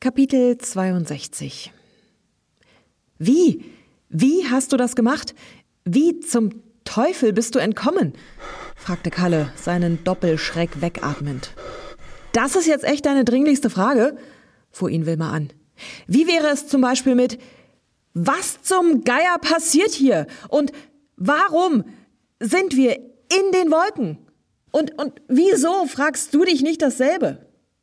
Kapitel 62. Wie? Wie hast du das gemacht? Wie zum Teufel bist du entkommen? Fragte Kalle, seinen Doppelschreck wegatmend. Das ist jetzt echt deine dringlichste Frage? Fuhr ihn Wilma an. Wie wäre es zum Beispiel mit: Was zum Geier passiert hier? Und warum sind wir in den Wolken? Und wieso fragst du dich nicht dasselbe?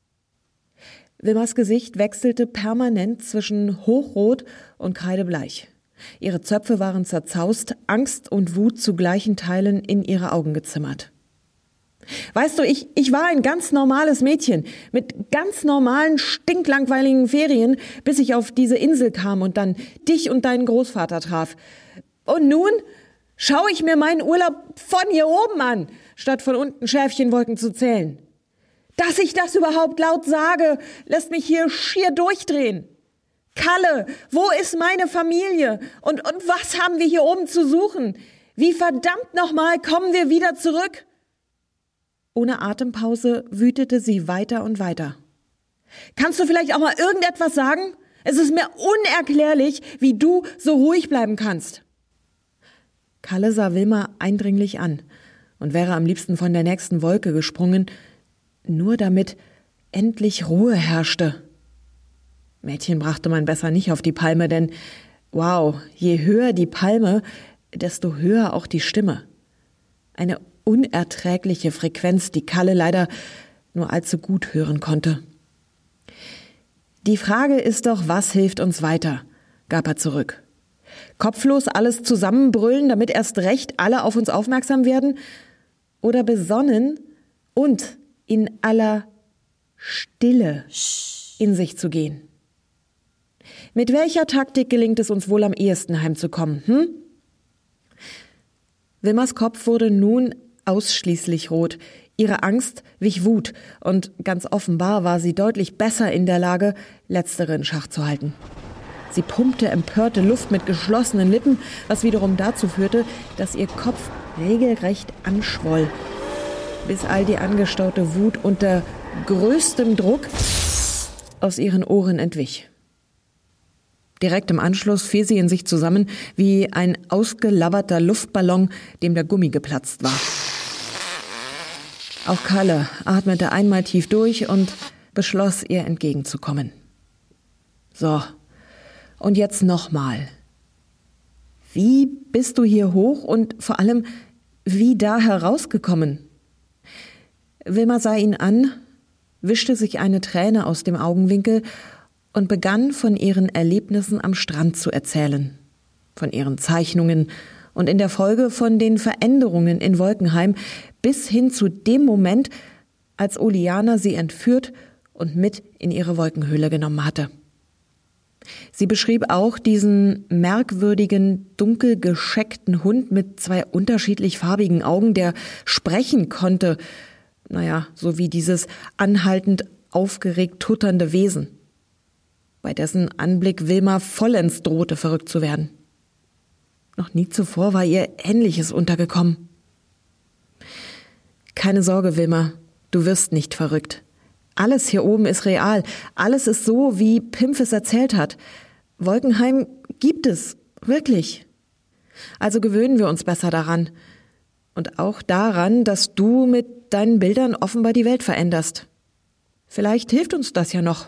Wilmas Gesicht wechselte permanent zwischen hochrot und kreidebleich. Ihre Zöpfe waren zerzaust, Angst und Wut zu gleichen Teilen in ihre Augen gezimmert. Weißt du, ich war ein ganz normales Mädchen mit ganz normalen, stinklangweiligen Ferien, bis ich auf diese Insel kam und dann dich und deinen Großvater traf. Und nun schaue ich mir meinen Urlaub von hier oben an, statt von unten Schäfchenwolken zu zählen. Dass ich das überhaupt laut sage, lässt mich hier schier durchdrehen. Kalle, wo ist meine Familie? Und was haben wir hier oben zu suchen? Wie verdammt nochmal kommen wir wieder zurück? Ohne Atempause wütete sie weiter und weiter. Kannst du vielleicht auch mal irgendetwas sagen? Es ist mir unerklärlich, wie du so ruhig bleiben kannst. Kalle sah Wilma eindringlich an und wäre am liebsten von der nächsten Wolke gesprungen, nur damit endlich Ruhe herrschte. Mädchen brachte man besser nicht auf die Palme, denn wow, je höher die Palme, desto höher auch die Stimme. Eine unerträgliche Frequenz, die Kalle leider nur allzu gut hören konnte. Die Frage ist doch, was hilft uns weiter, gab er zurück. Kopflos alles zusammenbrüllen, damit erst recht alle auf uns aufmerksam werden? Oder besonnen und in aller Stille in sich zu gehen? Mit welcher Taktik gelingt es uns wohl am ehesten heimzukommen, Wilmas Kopf wurde nun ausschließlich rot. Ihre Angst wich Wut und ganz offenbar war sie deutlich besser in der Lage, letztere in Schach zu halten. Sie pumpte empörte Luft mit geschlossenen Lippen, was wiederum dazu führte, dass ihr Kopf regelrecht anschwoll, bis all die angestaute Wut unter größtem Druck aus ihren Ohren entwich. Direkt im Anschluss fiel sie in sich zusammen wie ein ausgelabberter Luftballon, dem der Gummi geplatzt war. Auch Kalle atmete einmal tief durch und beschloss, ihr entgegenzukommen. So, und jetzt nochmal. Wie bist du hier hoch und vor allem, wie da herausgekommen? Wilma sah ihn an, wischte sich eine Träne aus dem Augenwinkel und begann von ihren Erlebnissen am Strand zu erzählen, von ihren Zeichnungen und in der Folge von den Veränderungen in Wolkenheim bis hin zu dem Moment, als Oliana sie entführt und mit in ihre Wolkenhöhle genommen hatte. Sie beschrieb auch diesen merkwürdigen, dunkel gescheckten Hund mit 2 unterschiedlich farbigen Augen, der sprechen konnte, so wie dieses anhaltend aufgeregt tutternde Wesen, bei dessen Anblick Wilma vollends drohte, verrückt zu werden. Noch nie zuvor war ihr Ähnliches untergekommen. Keine Sorge, Wilma, du wirst nicht verrückt. Alles hier oben ist real. Alles ist so, wie Pimpf es erzählt hat. Wolkenheim gibt es, wirklich. Also gewöhnen wir uns besser daran. Und auch daran, dass du mit deinen Bildern offenbar die Welt veränderst. Vielleicht hilft uns das ja noch.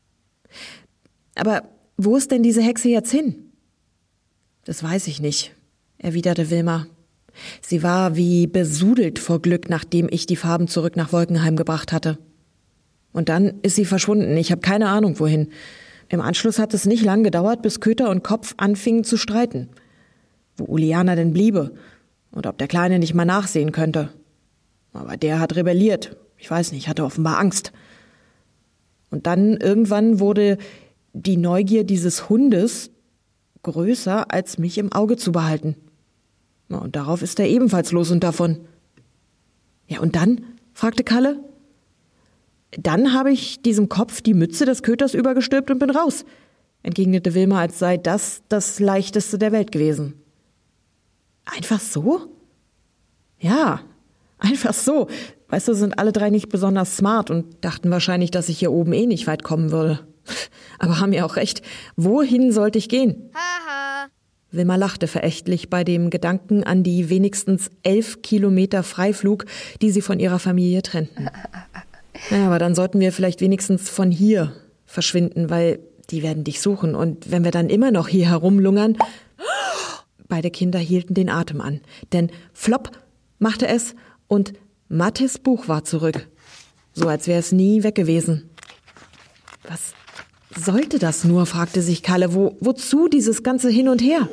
Aber wo ist denn diese Hexe jetzt hin? Das weiß ich nicht, erwiderte Wilma. Sie war wie besudelt vor Glück, nachdem ich die Farben zurück nach Wolkenheim gebracht hatte. Und dann ist sie verschwunden. Ich habe keine Ahnung, wohin. Im Anschluss hat es nicht lang gedauert, bis Köter und Kopf anfingen zu streiten. Wo Uliana denn bliebe und ob der Kleine nicht mal nachsehen könnte. Aber der hat rebelliert. Ich weiß nicht, hatte offenbar Angst. Und dann irgendwann wurde die Neugier dieses Hundes größer, als mich im Auge zu behalten. Und darauf ist er ebenfalls los und davon. Ja, und dann? Fragte Kalle. Dann habe ich diesem Kopf die Mütze des Köters übergestülpt und bin raus, entgegnete Wilma, als sei das das Leichteste der Welt gewesen. Einfach so? Ja, einfach so. Weißt du, sind alle 3 nicht besonders smart und dachten wahrscheinlich, dass ich hier oben nicht weit kommen würde. Aber haben ja auch recht. Wohin sollte ich gehen? Haha. Wilma lachte verächtlich bei dem Gedanken an die wenigstens 11 Kilometer Freiflug, die sie von ihrer Familie trennten. Ja, aber dann sollten wir vielleicht wenigstens von hier verschwinden, weil die werden dich suchen. Und wenn wir dann immer noch hier herumlungern... Beide Kinder hielten den Atem an, denn plopp machte es und Mattis Buch war zurück. So als wäre es nie weg gewesen. Was sollte das nur, fragte sich Kalle. Wozu dieses ganze Hin und Her?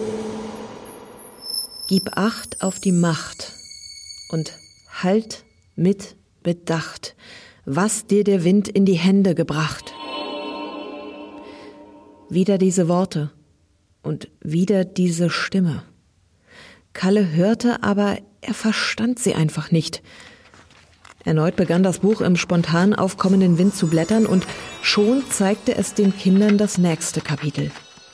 Gib Acht auf die Macht und halt mit Bedacht, was dir der Wind in die Hände gebracht. Wieder diese Worte. Und wieder diese Stimme. Kalle hörte, aber er verstand sie einfach nicht. Erneut begann das Buch im spontan aufkommenden Wind zu blättern und schon zeigte es den Kindern das nächste Kapitel.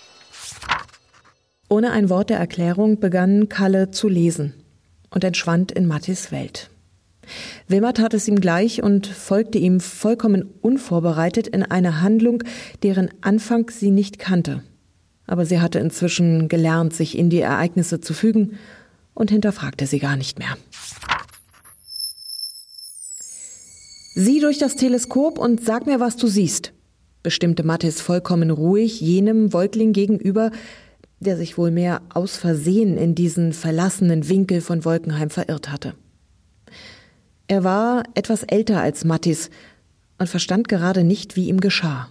Ohne ein Wort der Erklärung begann Kalle zu lesen und entschwand in Mattis Welt. Wilma tat es ihm gleich und folgte ihm vollkommen unvorbereitet in eine Handlung, deren Anfang sie nicht kannte. Aber sie hatte inzwischen gelernt, sich in die Ereignisse zu fügen und hinterfragte sie gar nicht mehr. Sieh durch das Teleskop und sag mir, was du siehst, bestimmte Mattis vollkommen ruhig jenem Säugling gegenüber, der sich wohl mehr aus Versehen in diesen verlassenen Winkel von Wolkenheim verirrt hatte. Er war etwas älter als Mattis und verstand gerade nicht, wie ihm geschah.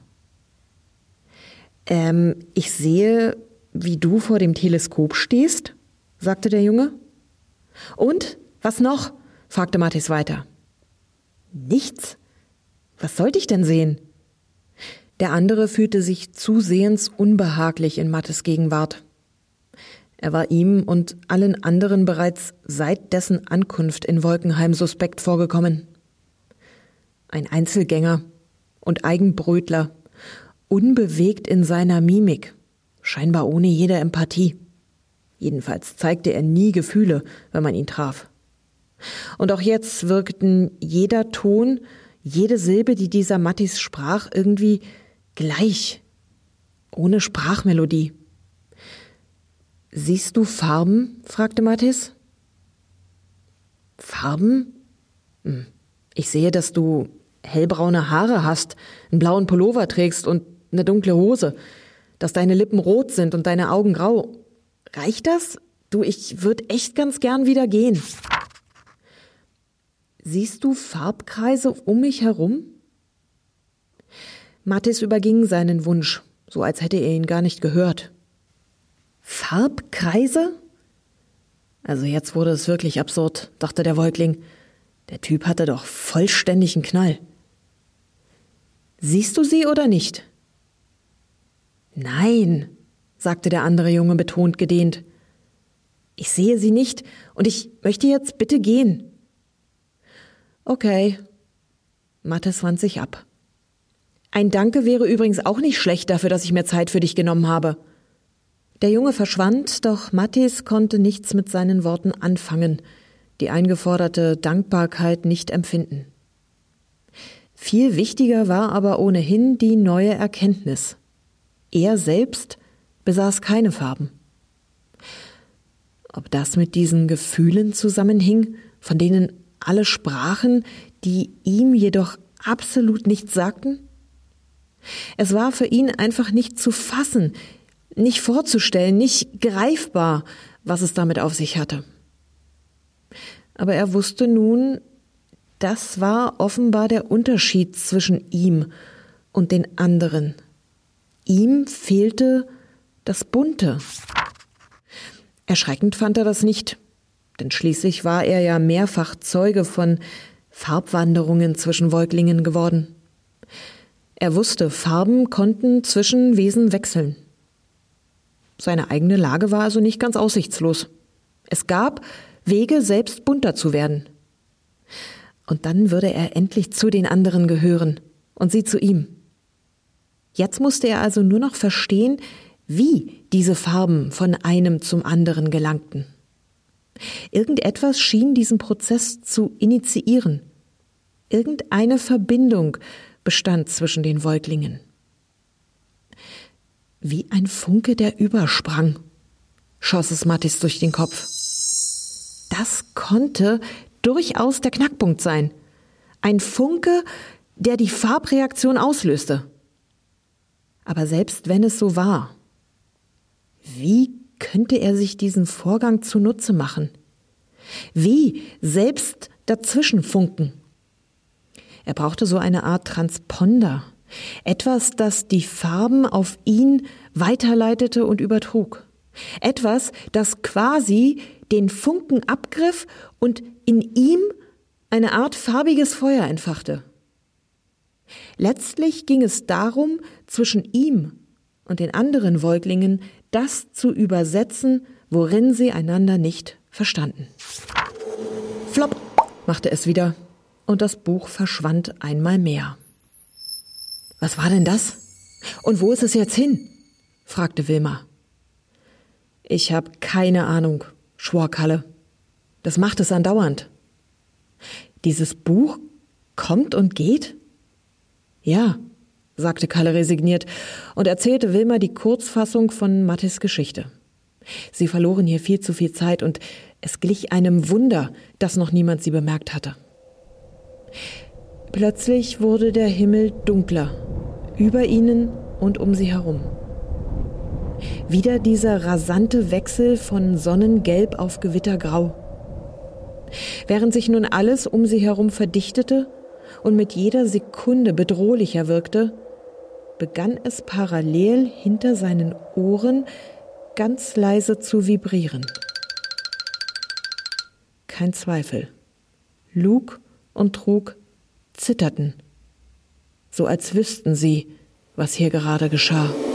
Ich sehe, wie du vor dem Teleskop stehst, sagte der Junge. Und, was noch? Fragte Mattis weiter. Nichts? Was sollte ich denn sehen? Der andere fühlte sich zusehends unbehaglich in Mattis Gegenwart. Er war ihm und allen anderen bereits seit dessen Ankunft in Wolkenheim suspekt vorgekommen. Ein Einzelgänger und Eigenbrötler, unbewegt in seiner Mimik, scheinbar ohne jede Empathie. Jedenfalls zeigte er nie Gefühle, wenn man ihn traf. Und auch jetzt wirkten jeder Ton, jede Silbe, die dieser Mattis sprach, irgendwie gleich, ohne Sprachmelodie. »Siehst du Farben?« fragte Mattis. »Farben? Ich sehe, dass du hellbraune Haare hast, einen blauen Pullover trägst und eine dunkle Hose, dass deine Lippen rot sind und deine Augen grau. Reicht das? Du, ich würde echt ganz gern wieder gehen.« »Siehst du Farbkreise um mich herum?« Mattis überging seinen Wunsch, so als hätte er ihn gar nicht gehört. »Farbkreise?« Also jetzt wurde es wirklich absurd, dachte der Säugling. Der Typ hatte doch vollständigen Knall. »Siehst du sie oder nicht?« »Nein«, sagte der andere Junge betont gedehnt. »Ich sehe sie nicht und ich möchte jetzt bitte gehen.« »Okay.« Mattis wand sich ab. »Ein Danke wäre übrigens auch nicht schlecht dafür, dass ich mir Zeit für dich genommen habe.« Der Junge verschwand, doch Mattis konnte nichts mit seinen Worten anfangen, die eingeforderte Dankbarkeit nicht empfinden. Viel wichtiger war aber ohnehin die neue Erkenntnis. Er selbst besaß keine Farben. Ob das mit diesen Gefühlen zusammenhing, von denen alle sprachen, die ihm jedoch absolut nichts sagten? Es war für ihn einfach nicht zu fassen, nicht vorzustellen, nicht greifbar, was es damit auf sich hatte. Aber er wusste nun, das war offenbar der Unterschied zwischen ihm und den anderen. Ihm fehlte das Bunte. Erschreckend fand er das nicht, denn schließlich war er ja mehrfach Zeuge von Farbwanderungen zwischen Säuglingen geworden. Er wusste, Farben konnten zwischen Wesen wechseln. Seine eigene Lage war also nicht ganz aussichtslos. Es gab Wege, selbst bunter zu werden. Und dann würde er endlich zu den anderen gehören und sie zu ihm. Jetzt musste er also nur noch verstehen, wie diese Farben von einem zum anderen gelangten. Irgendetwas schien diesen Prozess zu initiieren. Irgendeine Verbindung bestand zwischen den Säuglingen. Wie ein Funke, der übersprang, schoss es Mattis durch den Kopf. Das konnte durchaus der Knackpunkt sein. Ein Funke, der die Farbreaktion auslöste. Aber selbst wenn es so war, wie könnte er sich diesen Vorgang zunutze machen? Wie selbst dazwischen funken? Er brauchte so eine Art Transponder, etwas, das die Farben auf ihn weiterleitete und übertrug. Etwas, das quasi den Funken abgriff und in ihm eine Art farbiges Feuer entfachte. Letztlich ging es darum, zwischen ihm und den anderen Säuglingen das zu übersetzen, worin sie einander nicht verstanden. Flop machte es wieder und das Buch verschwand einmal mehr. Was war denn das? Und wo ist es jetzt hin? Fragte Wilma. Ich habe keine Ahnung, schwor Kalle. Das macht es andauernd. Dieses Buch kommt und geht? Ja, sagte Kalle resigniert und erzählte Wilma die Kurzfassung von Mattis Geschichte. Sie verloren hier viel zu viel Zeit und es glich einem Wunder, dass noch niemand sie bemerkt hatte. Plötzlich wurde der Himmel dunkler, über ihnen und um sie herum. Wieder dieser rasante Wechsel von Sonnengelb auf Gewittergrau. Während sich nun alles um sie herum verdichtete und mit jeder Sekunde bedrohlicher wirkte, begann es parallel hinter seinen Ohren ganz leise zu vibrieren. Kein Zweifel. Luke und Trug zitterten, so als wüssten sie, was hier gerade geschah.